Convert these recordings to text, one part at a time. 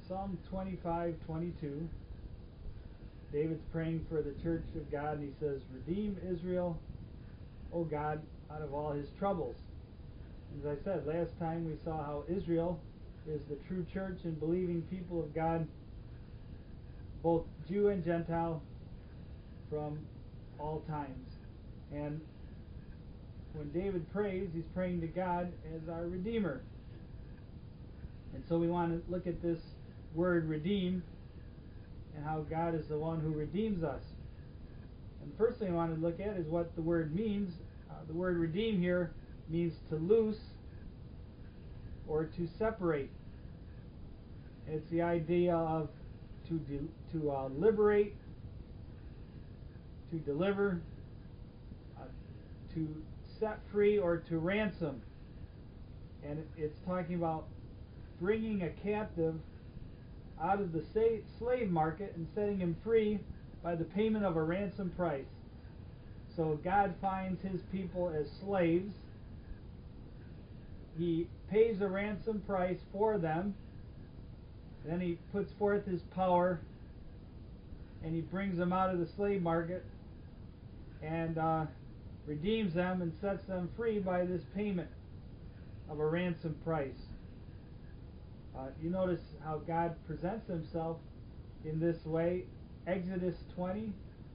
Psalm 25:22. David's praying for the church of God, and he says, "Redeem Israel, O God, out of all his troubles." As I said last time, we saw how Israel is the true church and believing people of God, both Jew and Gentile, from all times. And when David prays, he's praying to God as our Redeemer. And so we want to look at this word redeem and how God is the one who redeems us. And the first thing I want to look at is what the word means. The word redeem here means to loose or to separate. It's the idea of to liberate, to deliver, to set free, or to ransom. And it's talking about bringing a captive out of the slave market and setting him free by the payment of a ransom price. So God finds his people as slaves. He pays a ransom price for them. Then he puts forth his power and he brings them out of the slave market and redeems them and sets them free by this payment of a ransom price. You notice how God presents himself in this way. Exodus 20.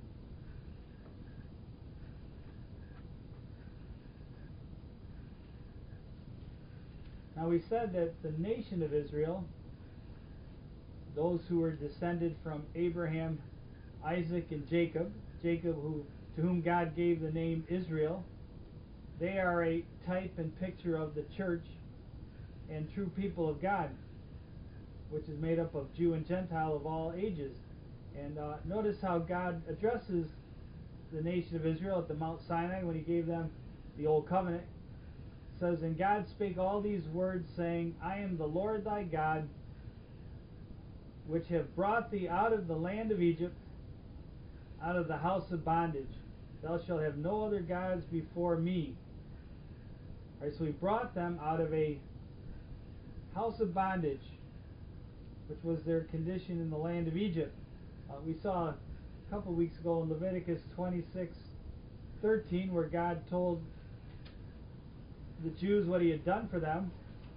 Now we said that the nation of Israel, those who were descended from Abraham, Isaac, and Jacob, to whom God gave the name Israel, they are a type and picture of the church and true people of God, which is made up of Jew and Gentile of all ages. And notice how God addresses the nation of Israel at the Mount Sinai when he gave them the Old Covenant. It says, "And God spake all these words, saying, I am the Lord thy God, which have brought thee out of the land of Egypt, out of the house of bondage. Thou shalt have no other gods before me." All right, so he brought them out of a house of bondage, which was their condition in the land of Egypt. We saw a couple weeks ago in Leviticus 26:13, where God told the Jews what he had done for them.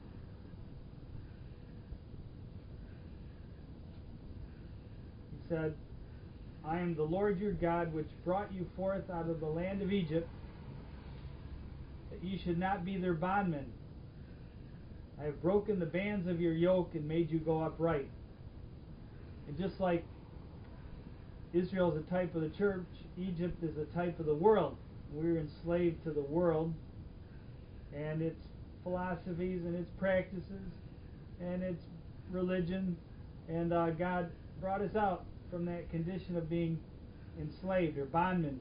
He said, "I am the Lord your God, which brought you forth out of the land of Egypt, that ye should not be their bondmen. I have broken the bands of your yoke and made you go upright." And just like Israel is a type of the church, Egypt is a type of the world. We're enslaved to the world and its philosophies and its practices and its religion. And God brought us out from that condition of being enslaved or bondmen.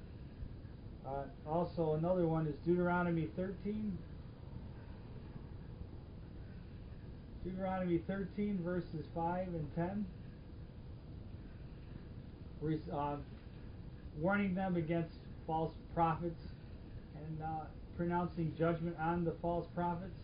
Also, another one is Deuteronomy 13. Deuteronomy 13, verses 5 and 10. Where he's warning them against false prophets and pronouncing judgment on the false prophets.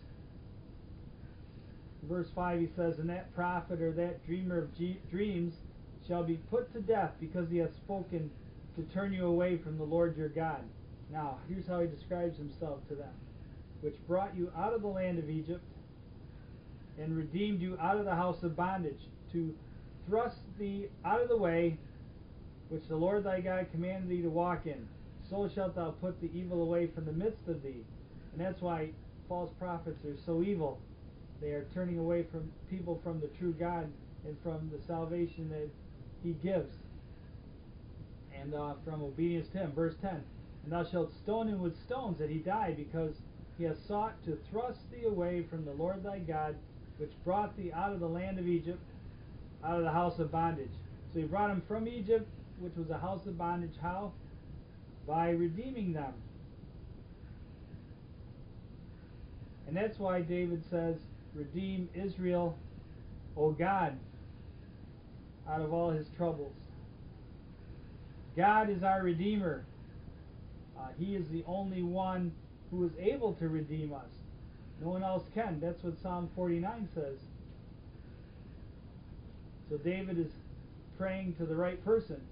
In verse 5 he says, "And that prophet or that dreamer of dreams shall be put to death, because he hath spoken to turn you away from the Lord your God." Now, here's how he describes himself to them. "Which brought you out of the land of Egypt, and redeemed you out of the house of bondage, to thrust thee out of the way, which the Lord thy God commanded thee to walk in. So shalt thou put the evil away from the midst of thee." And that's why false prophets are so evil. They are turning away from people from the true God and from the salvation that he gives, and from obedience to him. Verse 10, "And thou shalt stone him with stones, that he die, because he hath sought to thrust thee away from the Lord thy God, which brought thee out of the land of Egypt, out of the house of bondage." So he brought them from Egypt, which was a house of bondage. How? By redeeming them. And that's why David says, "Redeem Israel, O God, out of all his troubles." God is our Redeemer. He is the only one who is able to redeem us. No one else can. That's what Psalm 49 says. So David is praying to the right person.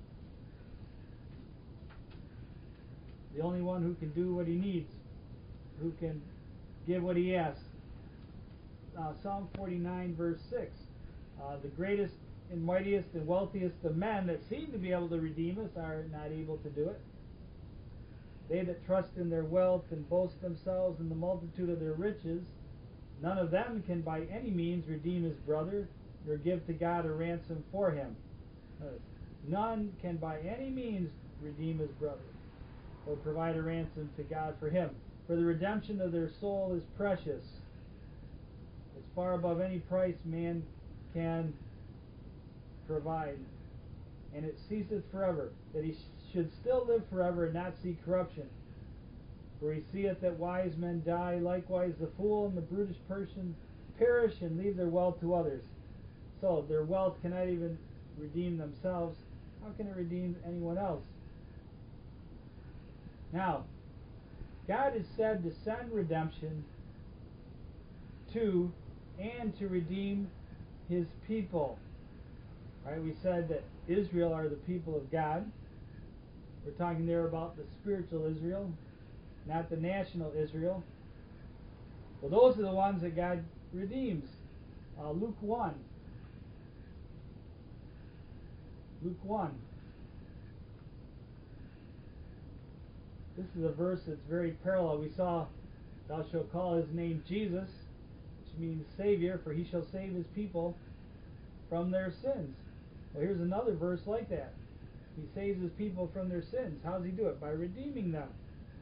The only one who can do what he needs, who can give what he asks. Psalm 49 verse 6. The greatest and mightiest and wealthiest of men that seem to be able to redeem us are not able to do it. They that trust in their wealth and boast themselves in the multitude of their riches, none of them can by any means redeem his brother, nor give to God a ransom for him. None can by any means redeem his brother, or provide a ransom to God for him. For the redemption of their soul is precious. It's far above any price man can provide. And it ceaseth forever, that he should still live forever and not see corruption. For he seeth that wise men die, likewise the fool and the brutish person perish and leave their wealth to others. So their wealth cannot even redeem themselves. How can it redeem anyone else? Now, God is said to send redemption to and to redeem his people. Right? We said that Israel are the people of God. We're talking there about the spiritual Israel, not the national Israel. Well, those are the ones that God redeems. Luke 1. Luke 1. This is a verse that's very parallel. We saw, thou shalt call his name Jesus, which means Savior, for he shall save his people from their sins. Well, here's another verse like that. He saves his people from their sins. How does he do it? By redeeming them.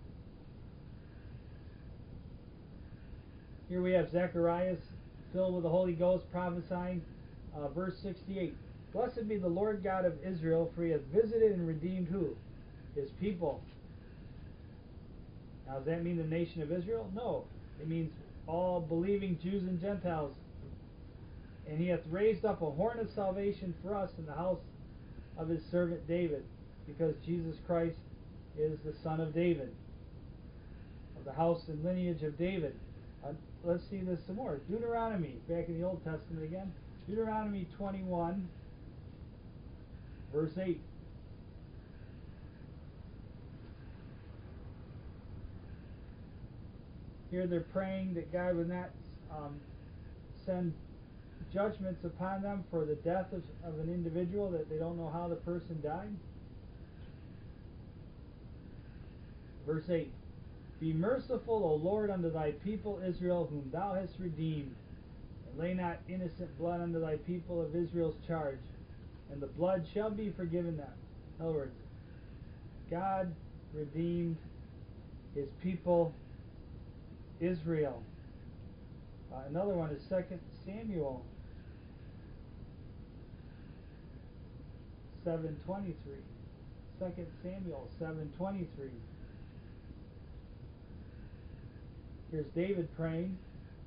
Here we have Zacharias filled with the Holy Ghost prophesying, verse 68. Blessed be the Lord God of Israel, for he hath visited and redeemed who? His people. Now, does that mean the nation of Israel? No. It means all believing Jews and Gentiles. And he hath raised up a horn of salvation for us in the house of his servant David, because Jesus Christ is the son of David, of the house and lineage of David. Let's see this some more. Deuteronomy, back in the Old Testament again. Deuteronomy 21, verse 8. Here they're praying that God would not send judgments upon them for the death of an individual, that they don't know how the person died. Verse 8. Be merciful, O Lord, unto thy people Israel, whom thou hast redeemed, and lay not innocent blood unto thy people of Israel's charge, and the blood shall be forgiven them. In other words, God redeemed his people Israel. Another one is 2 Samuel 7:23. 2 Samuel 7:23. Here's David praying.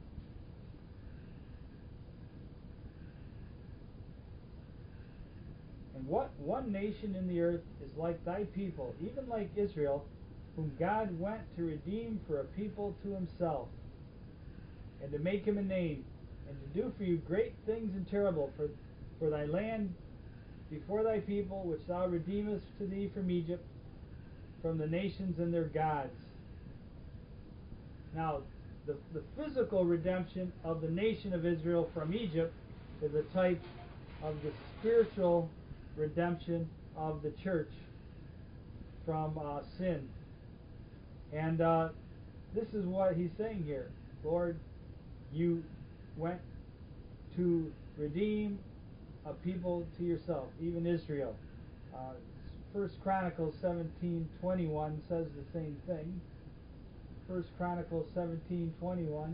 And what one nation in the earth is like thy people, even like Israel, whom God went to redeem for a people to himself, and to make him a name, and to do for you great things and terrible for thy land before thy people, which thou redeemest to thee from Egypt, from the nations and their gods. Now, the physical redemption of the nation of Israel from Egypt is a type of the spiritual redemption of the church from sin. And this is what he's saying here. Lord, you went to redeem a people to yourself, even Israel. 1 Chronicles 17:21 says the same thing. 1 Chronicles 17:21.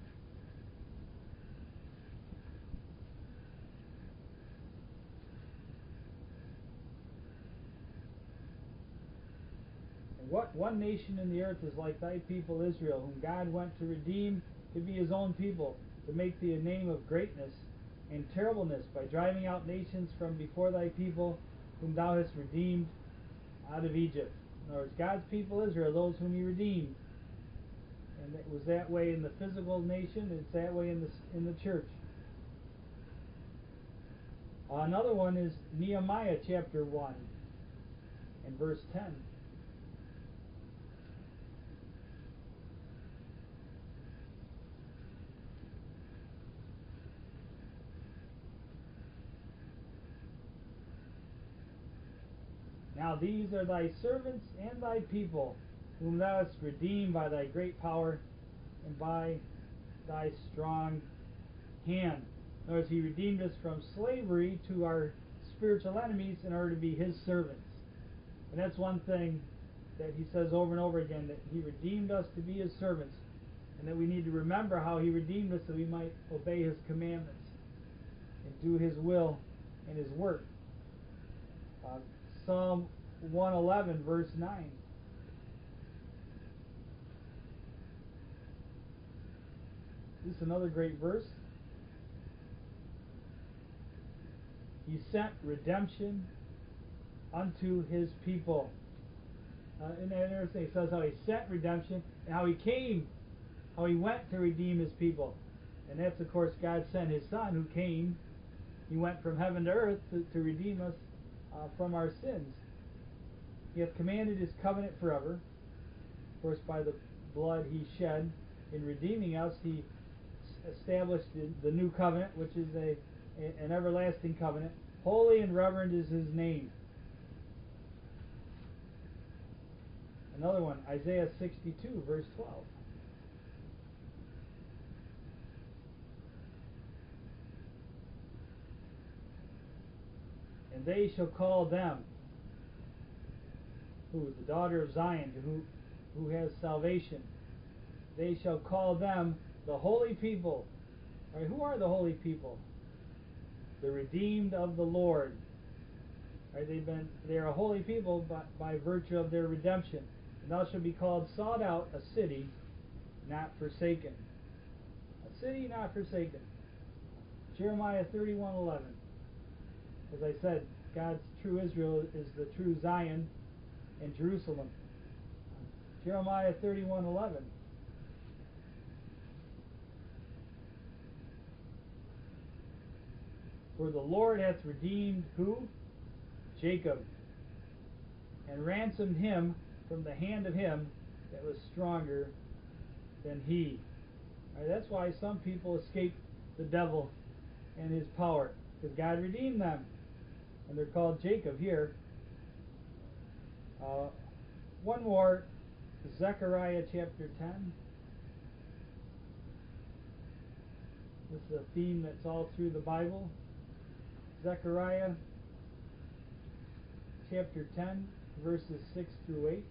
What one nation in the earth is like thy people Israel, whom God went to redeem to be his own people, to make thee a name of greatness and terribleness, by driving out nations from before thy people, whom thou hast redeemed out of Egypt. In other words, God's people Israel, those whom he redeemed. And it was that way in the physical nation, it's that way in the church. Another one is Nehemiah chapter 1 and verse 10. Now these are thy servants and thy people, whom thou hast redeemed by thy great power and by thy strong hand. In other words, he redeemed us from slavery to our spiritual enemies in order to be his servants. And that's one thing that he says over and over again, that he redeemed us to be his servants, and that we need to remember how he redeemed us so we might obey his commandments and do his will and his work. Psalm 111 verse 9. This is another great verse. He sent redemption unto his people. And then it says how he sent redemption and how he came, how he went to redeem his people. And that's, of course, God sent his Son who came. He went from heaven to earth to redeem us from our sins. He hath commanded his covenant forever. Of course, by the blood he shed in redeeming us, he established the new covenant, which is an everlasting covenant. Holy and reverend is his name. Another one, Isaiah 62, verse 12. And they shall call them, who? The daughter of Zion, who has salvation. They shall call them the holy people. Right, who are the holy people? The redeemed of the Lord. Right, they are a holy people by virtue of their redemption. And thou shalt be called sought out, a city not forsaken. A city not forsaken. Jeremiah 31:11. As I said, God's true Israel is the true Zion and Jerusalem. Jeremiah 31:11. For the Lord hath redeemed who? Jacob, and ransomed him from the hand of him that was stronger than he. Right, that's why some people escape the devil and his power, because God redeemed them. And they're called Jacob here. One more, Zechariah chapter 10. This is a theme that's all through the Bible. Zechariah chapter 10, verses 6 through 8.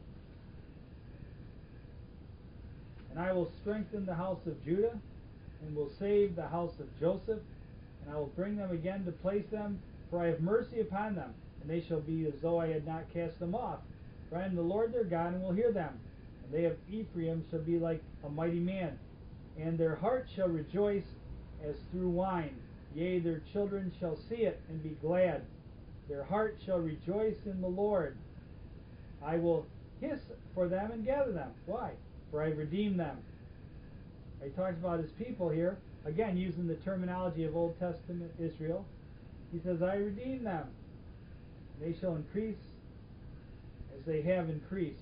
And I will strengthen the house of Judah, and will save the house of Joseph, and I will bring them again to place them, for I have mercy upon them, and they shall be as though I had not cast them off. For I am the Lord their God, and will hear them. And they of Ephraim shall be like a mighty man, and their heart shall rejoice as through wine. Yea, their children shall see it and be glad. Their heart shall rejoice in the Lord. I will hiss for them and gather them. Why? For I have redeemed them. He talks about his people here, again using the terminology of Old Testament Israel. He says, I redeem them. They shall increase as they have increased.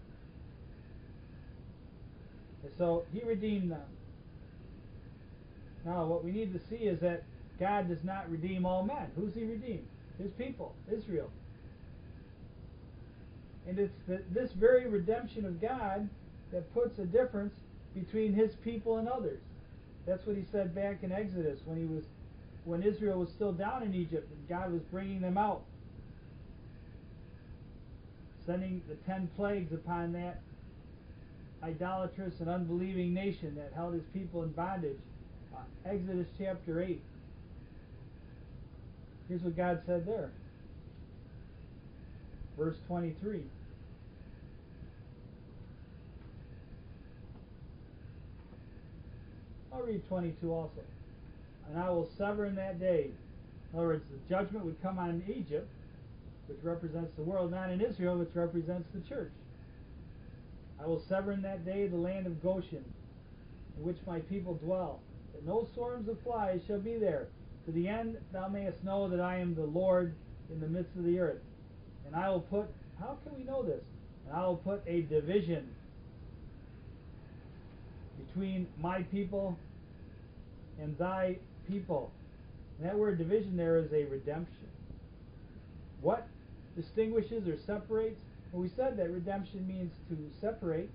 And so he redeemed them. Now what we need to see is that God does not redeem all men. Who's he redeemed? His people, Israel. And it's this very redemption of God that puts a difference between his people and others. That's what he said back in Exodus when Israel was still down in Egypt and God was bringing them out, sending the 10 plagues upon that idolatrous and unbelieving nation that held his people in bondage. Exodus chapter 8. Here's what God said there. Verse 23. I'll read 22 also. And I will sever in that day. In other words, the judgment would come on Egypt, which represents the world, not in Israel, which represents the church. I will sever in that day the land of Goshen, in which my people dwell, that no swarms of flies shall be there, to the end thou mayest know that I am the Lord in the midst of the earth. And I will put, how can we know this? And I will put a division between my people and thy people. And that word division there is a redemption. What distinguishes or separates? Well, we said that redemption means to separate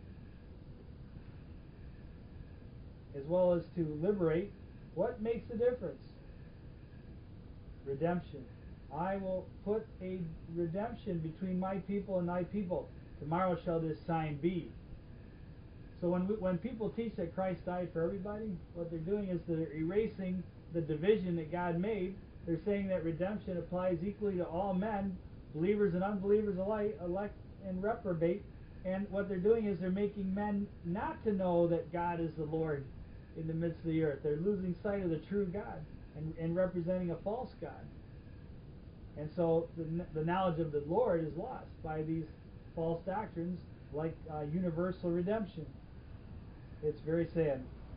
as well as to liberate. What makes the difference? Redemption. I will put a redemption between my people and thy people. Tomorrow shall this sign be. So when people teach that Christ died for everybody, what they're doing is they're erasing the division that God made. They're saying that redemption applies equally to all men, believers and unbelievers alike, elect and reprobate. And what they're doing is they're making men not to know that God is the Lord in the midst of the earth. They're losing sight of the true God and representing a false God. And so the knowledge of the Lord is lost by these false doctrines like universal redemption. It's very sad.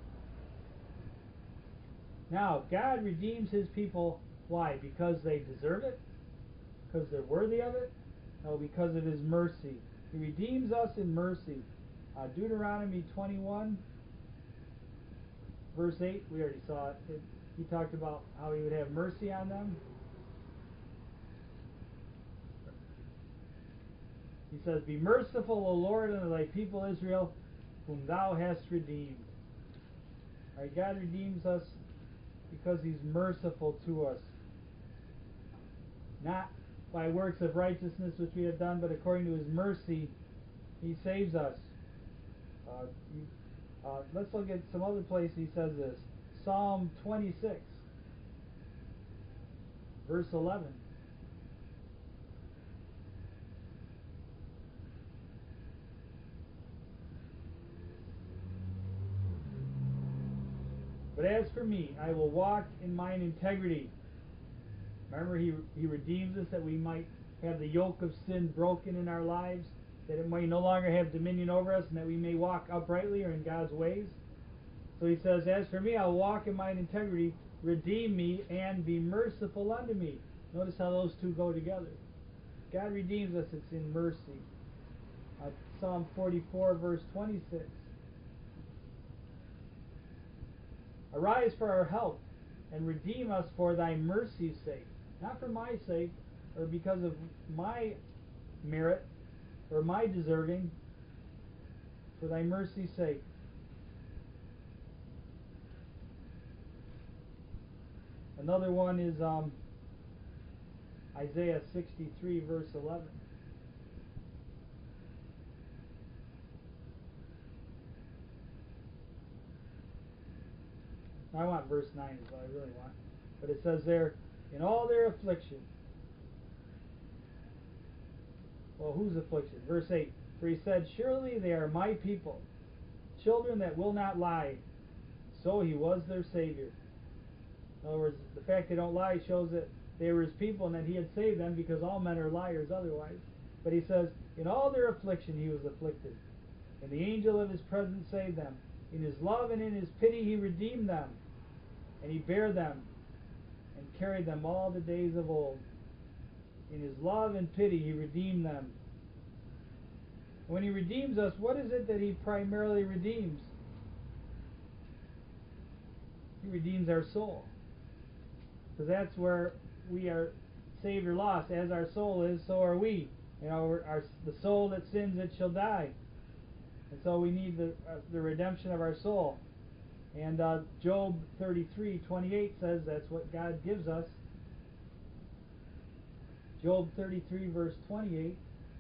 Now, God redeems His people. Why? Because they deserve it? Because they're worthy of it? No, because of His mercy. He redeems us in mercy. Deuteronomy 21, verse 8, we already saw it. He talked about how He would have mercy on them. He says, Be merciful, O Lord, unto thy people Israel, whom thou hast redeemed. Right, God redeems us because He's merciful to us. Not by works of righteousness which we have done, but according to His mercy, He saves us. Let's look at some other place He says this. Psalm 26, verse 11. But as for me, I will walk in mine integrity. Remember, He redeems us that we might have the yoke of sin broken in our lives, that it might no longer have dominion over us, and that we may walk uprightly or in God's ways. So He says, As for me, I will walk in mine integrity, redeem me, and be merciful unto me. Notice how those two go together. God redeems us, it's in mercy. Psalm 44, verse 26. Arise for our help, and redeem us for thy mercy's sake. Not for my sake, or because of my merit, or my deserving, for thy mercy's sake. Another one is Isaiah 63, verse 11. I want verse 9 is what I really want. But it says there, in all their affliction. Well, whose affliction? Verse 8. For He said, Surely they are my people, children that will not lie. So He was their Savior. In other words, the fact they don't lie shows that they were His people and that He had saved them, because all men are liars otherwise. But He says, in all their affliction He was afflicted, and the angel of His presence saved them. In His love and in His pity He redeemed them, and He bare them and carried them all the days of old. In His love and pity He redeemed them. When He redeems us, what is it that He primarily redeems? He redeems our soul. Because that's where we are saved or lost. As our soul is, so are we. You know, the soul that sins, it shall die. And so we need the redemption of our soul. And Job 33:28 says that's what God gives us. Job 33, verse 28.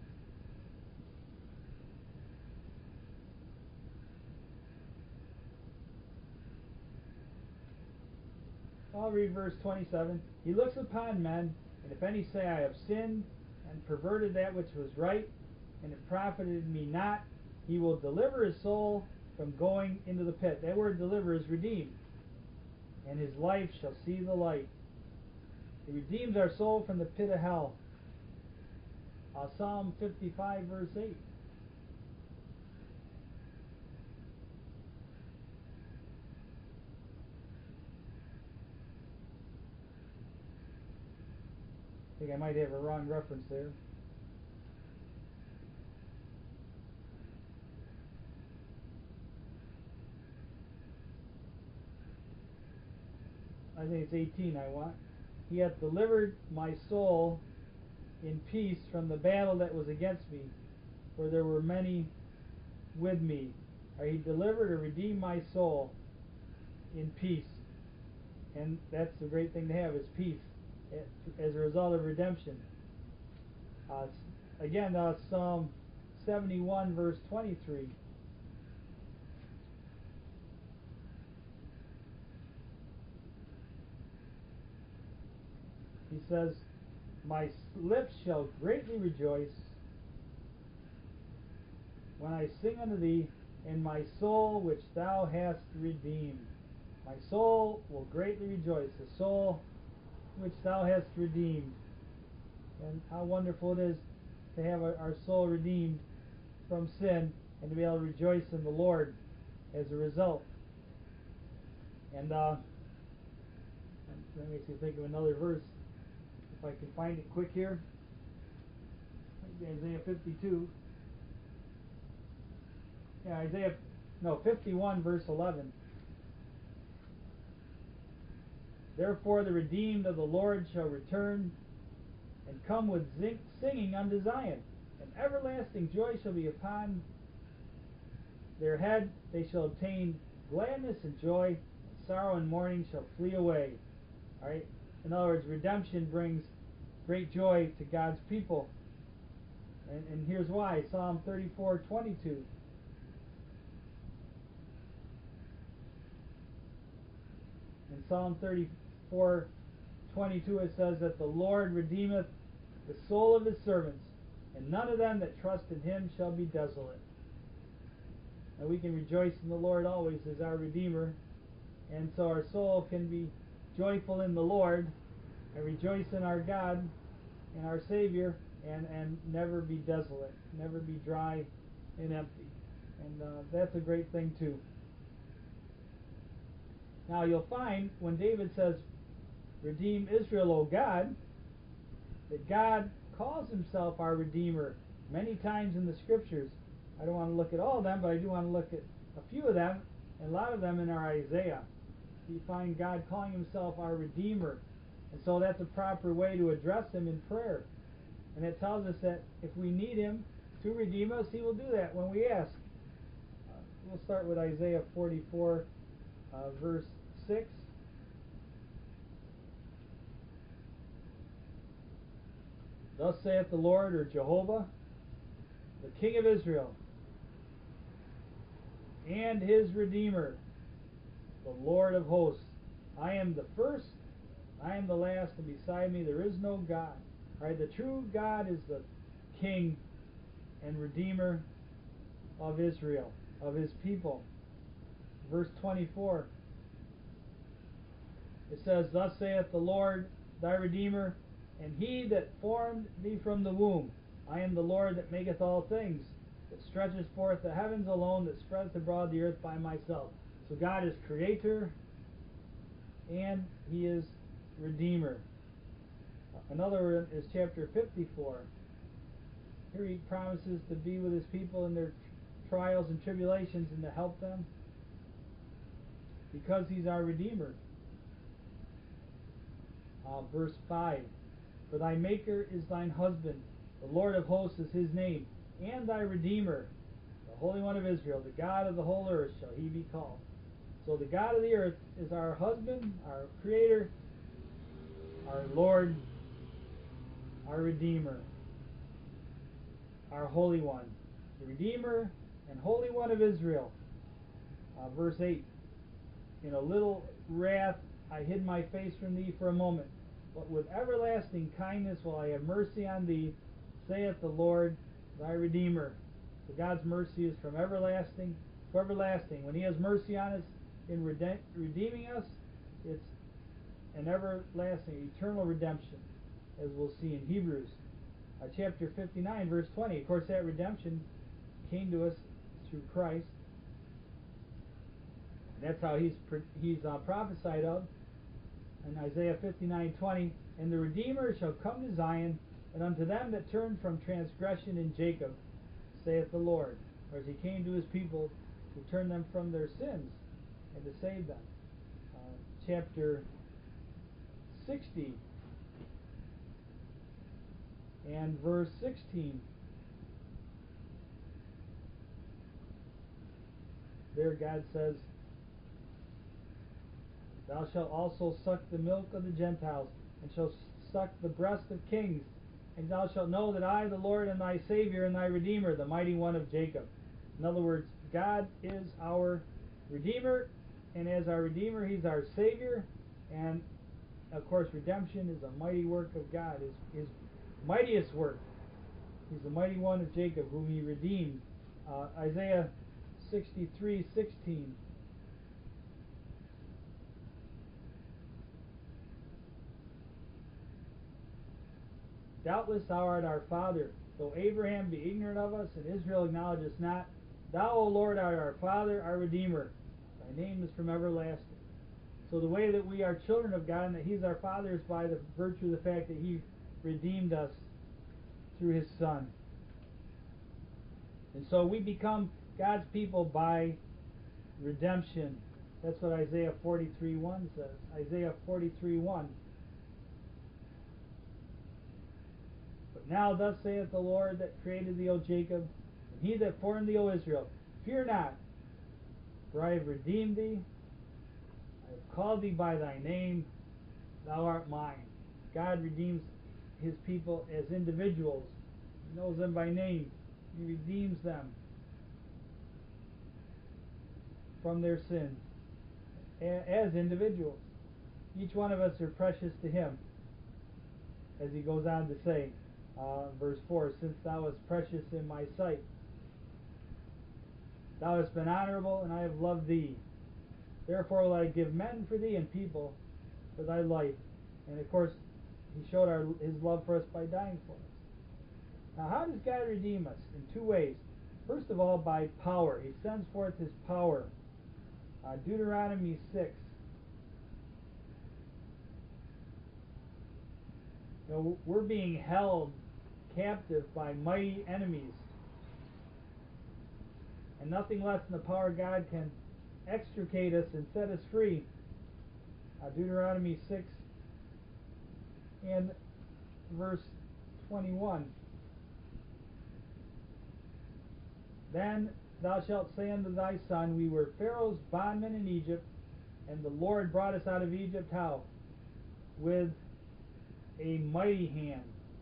I'll read verse 27. He looks upon men, and if any say, I have sinned and perverted that which was right, and it profited me not, He will deliver his soul from going into the pit. That word deliver is redeem. And his life shall see the light. He redeems our soul from the pit of hell. Psalm 55, verse 8. think I might have a wrong reference there. I think it's 18 I want. He hath delivered my soul in peace from the battle that was against me, for there were many with me. Or he delivered or redeemed my soul in peace. And that's the great thing to have, is peace as a result of redemption. Again, Psalm 71 verse 23. He says, my lips shall greatly rejoice when I sing unto thee, and my soul which thou hast redeemed. My soul will greatly rejoice, the soul which thou hast redeemed. And how wonderful it is to have our soul redeemed from sin and to be able to rejoice in the Lord as a result. And that makes me think of another verse. If I can find it quick here. Isaiah 52. Yeah, 51 verse 11. Therefore the redeemed of the Lord shall return and come with singing unto Zion, and everlasting joy shall be upon their head. They shall obtain gladness and joy, and sorrow and mourning shall flee away. All right. In other words, redemption brings great joy to God's people. And here's why. Psalm 34:22. In Psalm 34:22 it says that the Lord redeemeth the soul of his servants, and none of them that trust in him shall be desolate. And we can rejoice in the Lord always as our Redeemer, and so our soul can be joyful in the Lord and rejoice in our God and our Savior, and never be desolate, never be dry and empty. And that's a great thing too. Now you'll find when David says, redeem Israel, O God, that God calls himself our Redeemer many times in the Scriptures. I don't want to look at all of them, but I do want to look at a few of them, and a lot of them in our Isaiah. You find God calling himself our Redeemer. And so that's a proper way to address him in prayer. And it tells us that if we need him to redeem us, he will do that when we ask. We'll start with Isaiah 44, verse 6. Thus saith the Lord, or Jehovah, the King of Israel, and his Redeemer, the Lord of hosts. I am the first, I am the last, and beside me there is no God. All right, the true God is the King and Redeemer of Israel, of his people. Verse 24, it says, Thus saith the Lord thy Redeemer, and he that formed thee from the womb. I am the Lord that maketh all things, that stretcheth forth the heavens alone, that spreadeth abroad the earth by myself. So God is creator, and he is Redeemer. Another one is chapter 54. Here he promises to be with his people in their trials and tribulations and to help them because he's our Redeemer. Verse 5. For thy Maker is thine husband, the Lord of hosts is his name, and thy Redeemer, the Holy One of Israel, the God of the whole earth shall he be called. So the God of the earth is our husband, our Creator, our Lord, our Redeemer, our Holy One, the Redeemer and Holy One of Israel. Verse 8, in a little wrath I hid my face from thee for a moment, but with everlasting kindness will I have mercy on thee, saith the Lord thy Redeemer. So God's mercy is from everlasting to everlasting. When he has mercy on us in redeeming us, it's an everlasting, eternal redemption, as we'll see in Hebrews. Chapter 59, verse 20. Of course, that redemption came to us through Christ. And that's how he's prophesied of in Isaiah 59:20, and the Redeemer shall come to Zion, and unto them that turn from transgression in Jacob, saith the Lord. Or as he came to his people to turn them from their sins and to save them. Chapter 60 and verse 16. There God says, thou shalt also suck the milk of the Gentiles, and shalt suck the breast of kings, and thou shalt know that I, the Lord, am thy Savior and thy Redeemer, the mighty one of Jacob. In other words, God is our Redeemer, and as our Redeemer, He's our Savior, and of course redemption is a mighty work of God, His mightiest work. He's the mighty one of Jacob, whom He redeemed. Isaiah 63:16. Doubtless thou art our father, though Abraham be ignorant of us, and Israel acknowledge us not. Thou, O Lord, art our Father, our Redeemer. Thy name is from everlasting. So the way that we are children of God and that He's our Father is by the virtue of the fact that He redeemed us through His Son. And so we become God's people by redemption. That's what Isaiah 43:1 says. Isaiah 43:1. But now thus saith the Lord that created thee, O Jacob, and He that formed thee, O Israel, fear not, for I have redeemed thee. I have called thee by thy name. Thou art mine. God redeems His people as individuals. He knows them by name. He redeems them from their sins as individuals. Each one of us are precious to Him, as He goes on to say, verse 4, since thou wast precious in my sight. Thou hast been honorable, and I have loved thee. Therefore will I give men for thee, and people for thy life. And of course, He showed His love for us by dying for us. Now, how does God redeem us? In two ways. First of all, by power. He sends forth His power. Deuteronomy 6. We're being held captive by mighty enemies, and nothing less than the power of God can extricate us and set us free. Deuteronomy 6 and verse 21. Then thou shalt say unto thy son, we were Pharaoh's bondmen in Egypt, and the Lord brought us out of Egypt how? With a mighty hand.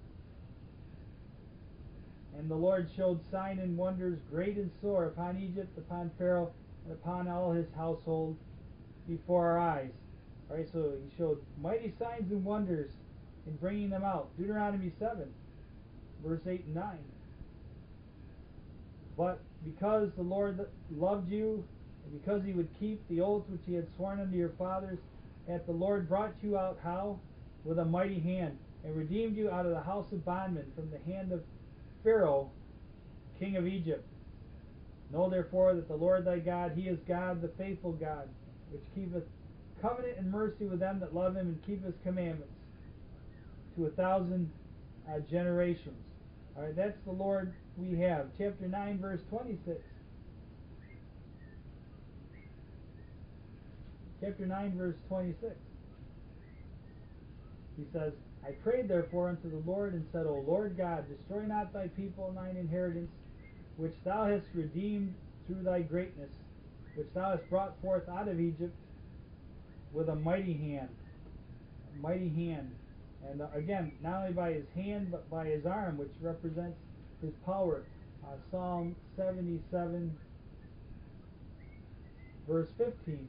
And the Lord showed signs and wonders great and sore upon Egypt, upon Pharaoh, and upon all his household before our eyes. Alright, so He showed mighty signs and wonders in bringing them out. Deuteronomy 7, verse 8 and 9. But because the Lord loved you, and because He would keep the oath which He had sworn unto your fathers, hath the Lord brought you out how? With a mighty hand, and redeemed you out of the house of bondmen, from the hand of Pharaoh, king of Egypt. Know therefore that the Lord thy God, He is God, the faithful God, which keepeth covenant and mercy with them that love Him and keep His commandments to 1,000 generations. Alright, that's the Lord we have. Chapter 9, verse 26. Chapter 9, verse 26. He says, I prayed therefore unto the Lord, and said, O Lord God, destroy not thy people and thine inheritance, which thou hast redeemed through thy greatness, which thou hast brought forth out of Egypt with a mighty hand. A mighty hand. And again, not only by His hand, but by His arm, which represents His power. Psalm 77, verse 15.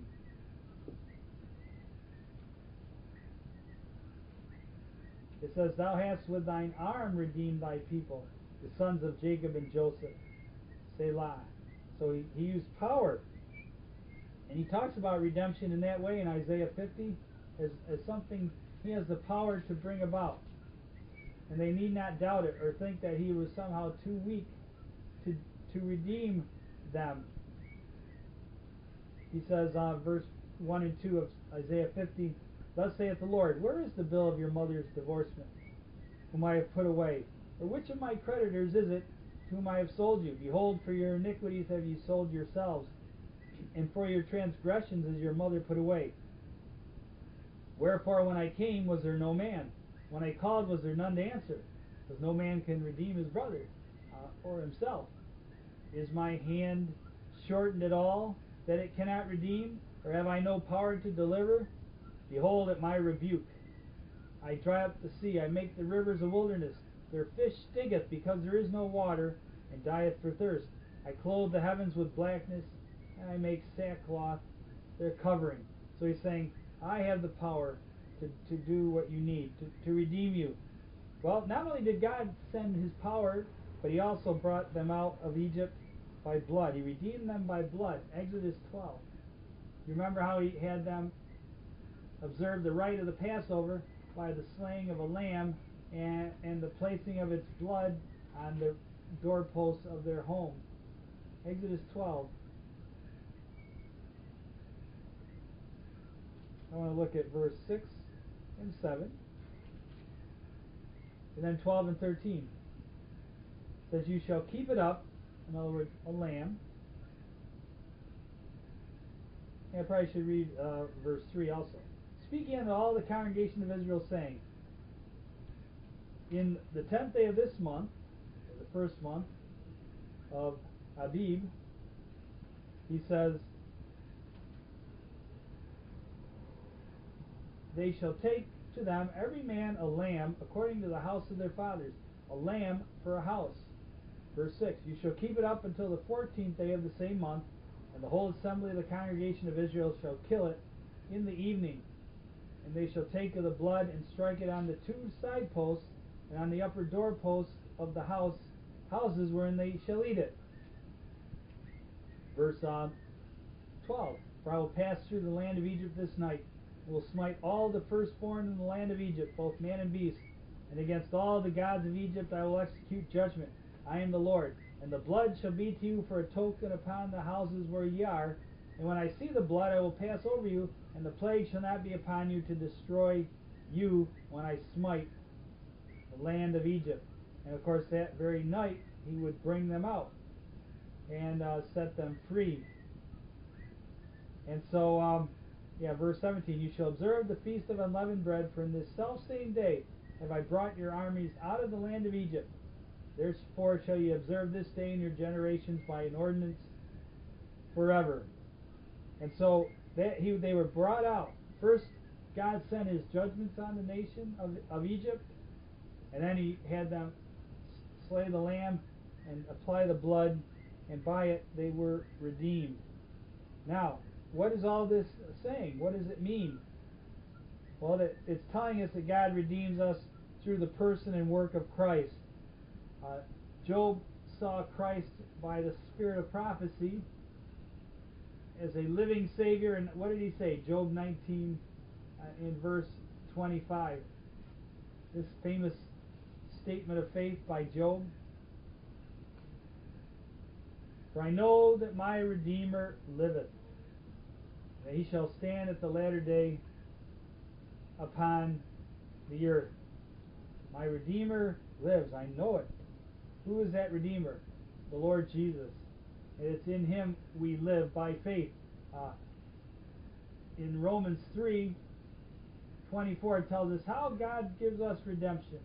It says, thou hast with thine arm redeemed thy people, the sons of Jacob and Joseph. Selah. So he used power. And He talks about redemption in that way in Isaiah 50 as something He has the power to bring about. And they need not doubt it or think that He was somehow too weak to redeem them. He says, verse 1 and 2 of Isaiah 50, Thus saith the Lord, where is the bill of your mother's divorcement, whom I have put away? Or which of my creditors is it to whom I have sold you? Behold, for your iniquities have ye sold yourselves, and for your transgressions is your mother put away. Wherefore when I came, was there no man? When I called, was there none to answer? Because no man can redeem his brother or himself. Is my hand shortened at all, that it cannot redeem? Or have I no power to deliver? Behold, at my rebuke I dry up the sea, I make the rivers a wilderness. Their fish stinketh, because there is no water, and dieth for thirst. I clothe the heavens with blackness, and I make sackcloth their covering. So he's saying, I have the power to do what you need, to redeem you. Well, not only did God send his power, but he also brought them out of Egypt by blood. He redeemed them by blood. Exodus 12. You remember how he had them observe the rite of the Passover by the slaying of a lamb and the placing of its blood on the doorposts of their home. Exodus 12. I want to look at verse 6 and 7. And then 12 and 13. It says, you shall keep it up, in other words, a lamb. I probably should read verse 3 also. Speaking unto all the congregation of Israel, saying, in the 10th day of this month, or the first month of Abib, he says, they shall take to them every man a lamb according to the house of their fathers, a lamb for a house. Verse 6, you shall keep it up until the 14th day of the same month, and the whole assembly of the congregation of Israel shall kill it in the evening. And they shall take of the blood and strike it on the two side posts and on the upper doorposts of the houses wherein they shall eat it. Verse 12, for I will pass through the land of Egypt this night, and will smite all the firstborn in the land of Egypt, both man and beast, and against all the gods of Egypt I will execute judgment. I am the Lord. And the blood shall be to you for a token upon the houses where ye are. And when I see the blood, I will pass over you, and the plague shall not be upon you to destroy you when I smite the land of Egypt. And of course, that very night he would bring them out and set them free. And so, verse 17, you shall observe the feast of unleavened bread, for in this selfsame day have I brought your armies out of the land of Egypt. Therefore shall ye observe this day in your generations by an ordinance forever. And so they were brought out. First, God sent his judgments on the nation of Egypt, and then he had them slay the lamb and apply the blood, and by it they were redeemed. Now, what is all this saying? What does it mean? Well, it's telling us that God redeems us through the person and work of Christ. Job saw Christ by the spirit of prophecy as a living Savior, and what did he say? Job 19 in verse 25. This famous statement of faith by Job. For I know that my Redeemer liveth, that he shall stand at the latter day upon the earth. My Redeemer lives, I know it. Who is that Redeemer? The Lord Jesus. And it's in him we live by faith. In Romans 3:24 it tells us how God gives us redemption.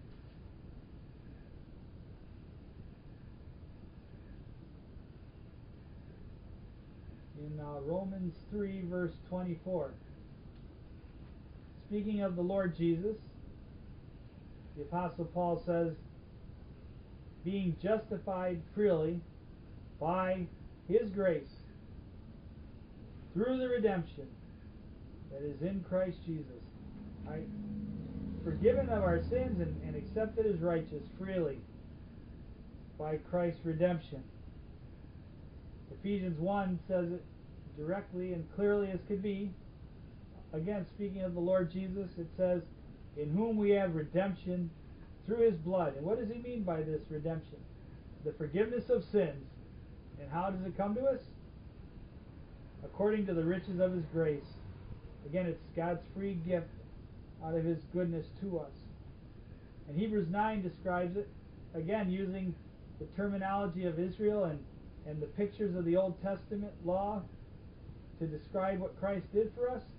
In Romans 3 verse 24, speaking of the Lord Jesus, the Apostle Paul says, being justified freely by his grace through the redemption that is in Christ Jesus, right? Forgiven of our sins and accepted as righteous freely by Christ's redemption. Ephesians 1 says it directly and clearly as could be. Again, speaking of the Lord Jesus, it says, in whom we have redemption through his blood. And what does he mean by this redemption? The forgiveness of sins. And how does it come to us? According to the riches of his grace. Again, it's God's free gift out of His goodness to us. And Hebrews 9 describes it, again using the terminology of Israel and the pictures of the Old Testament law to describe what Christ did for us.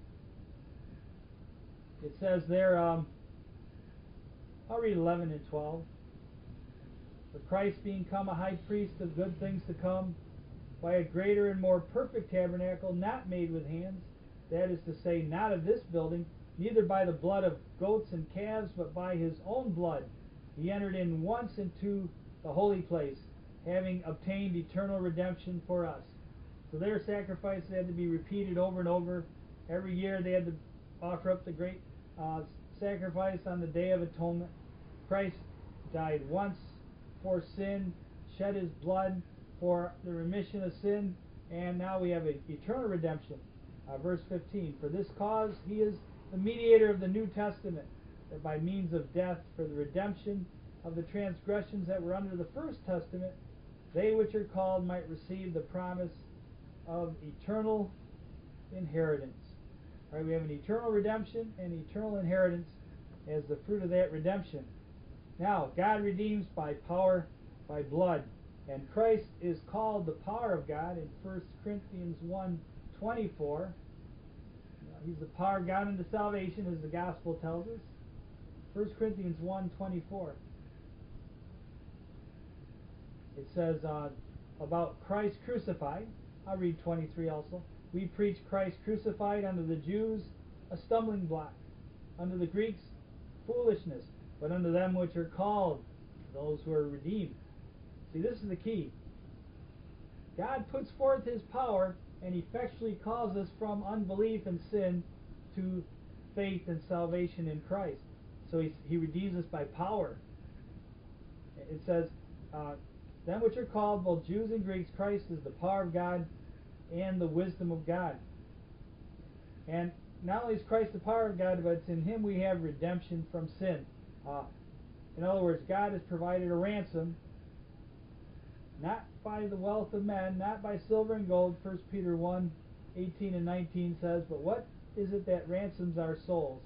It says there, I'll read 11 and 12. For Christ being come a high priest of good things to come, by a greater and more perfect tabernacle, not made with hands, that is to say, not of this building, neither by the blood of goats and calves, but by His own blood, He entered in once into the holy place, having obtained eternal redemption for us. So their sacrifices had to be repeated over and over. Every year they had to offer up the great sacrifice on the Day of Atonement. Christ died once for sin, shed His blood for the remission of sin, and now we have an eternal redemption. Verse 15, for this cause He is the mediator of the New Testament, that by means of death for the redemption of the transgressions that were under the First Testament, they which are called might receive the promise of eternal inheritance. All right, we have an eternal redemption and eternal inheritance as the fruit of that redemption. Now, God redeems by power, by blood, and Christ is called the power of God in 1 Corinthians 1:24. He's the power of God unto salvation, as the gospel tells us. 1 Corinthians 1:24. It says about Christ crucified. I'll read 23 also. We preach Christ crucified, unto the Jews a stumbling block, unto the Greeks foolishness, but unto them which are called, those who are redeemed. See, this is the key. God puts forth His power and effectually calls us from unbelief and sin to faith and salvation in Christ. So He redeems us by power. It says, them which are called, both Jews and Greeks, Christ is the power of God and the wisdom of God. And not only is Christ the power of God, but it's in Him we have redemption from sin. In other words, God has provided a ransom, not by the wealth of men, not by silver and gold. 1 Peter 1:18 and 19 says, but what is it that ransoms our souls?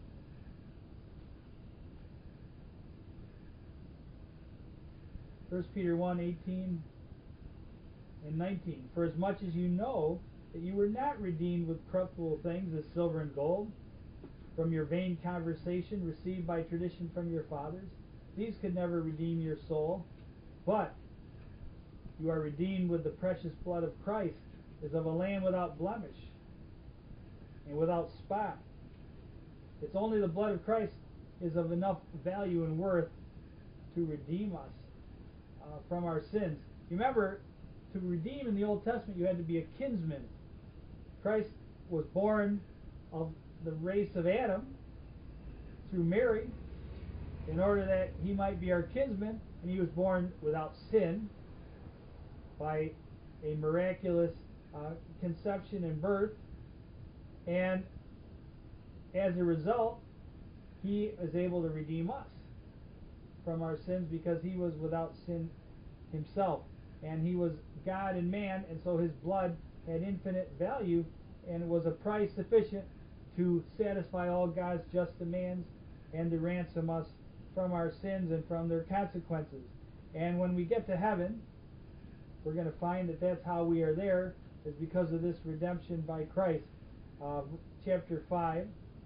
First Peter 1:18 and 19. For as much as you know that you were not redeemed with corruptible things as silver and gold, from your vain conversation received by tradition from your fathers, these could never redeem your soul, but you are redeemed with the precious blood of Christ, as of a lamb without blemish and without spot. It's only the blood of Christ is of enough value and worth to redeem us from our sins. Remember, to redeem in the Old Testament, you had to be a kinsman. Christ was born of the race of Adam through Mary in order that He might be our kinsman, and He was born without sin by a miraculous conception and birth, and as a result He is able to redeem us from our sins because He was without sin Himself, and He was God and man, and so His blood had infinite value and was a price sufficient to satisfy all God's just demands and to ransom us from our sins and from their consequences. And when we get to heaven, we're going to find that that's how we are there, is because of this redemption by Christ. Chapter 5,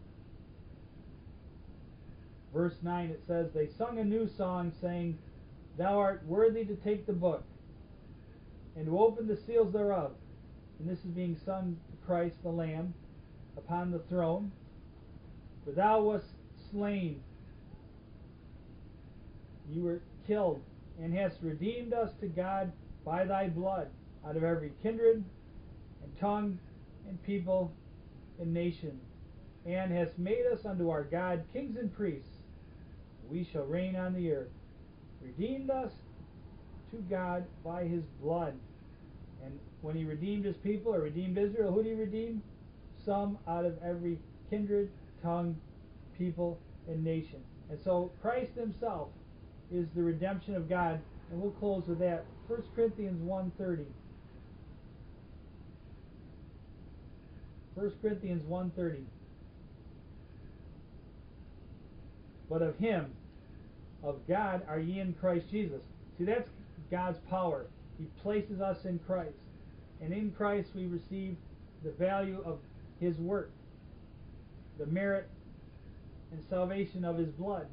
verse 9, it says, they sung a new song, saying, thou art worthy to take the book and to open the seals thereof. And this is being sung to Christ the Lamb upon the throne. For thou wast slain, you were killed, and hast redeemed us to God by thy blood out of every kindred and tongue and people and nation, and hast made us unto our God kings and priests. We shall reign on the earth. Redeemed us to God by His blood. And when He redeemed His people, or redeemed Israel, who did He redeem? Some out of every kindred, tongue, people, and nation. And so Christ Himself is the redemption of God. And we'll close with that. 1 Corinthians 1:30. 1 Corinthians 1:30. but of him, of God, are ye in Christ Jesus. See, that's God's power. He places us in Christ. And in Christ we receive the value of his work, the merit and salvation of his blood.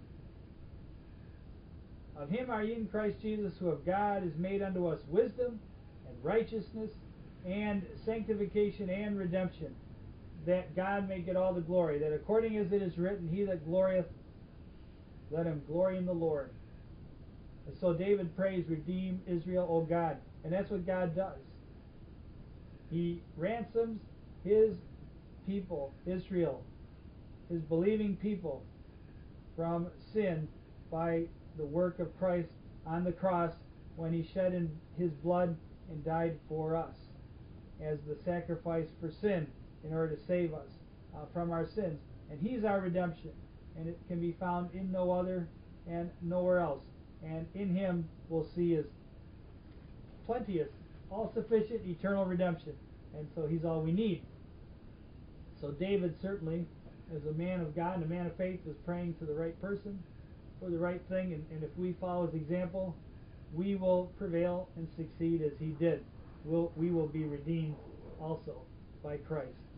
Of him are ye in Christ Jesus, who of God is made unto us wisdom and righteousness and sanctification and redemption, that God may get all the glory, that according as it is written, he that glorieth, let him glory in the Lord. And so David prays, redeem Israel, O God. And that's what God does. He ransoms his people, Israel, his believing people, from sin by the work of Christ on the cross when he shed in his blood and died for us as the sacrifice for sin in order to save us from our sins. And he's our redemption, and it can be found in no other and nowhere else. And in him we'll see his plenteous, all-sufficient, eternal redemption. And so he's all we need. So David certainly, as a man of God and a man of faith, was praying to the right person for the right thing. And if we follow his example, we will prevail and succeed as he did. We will be redeemed also by Christ.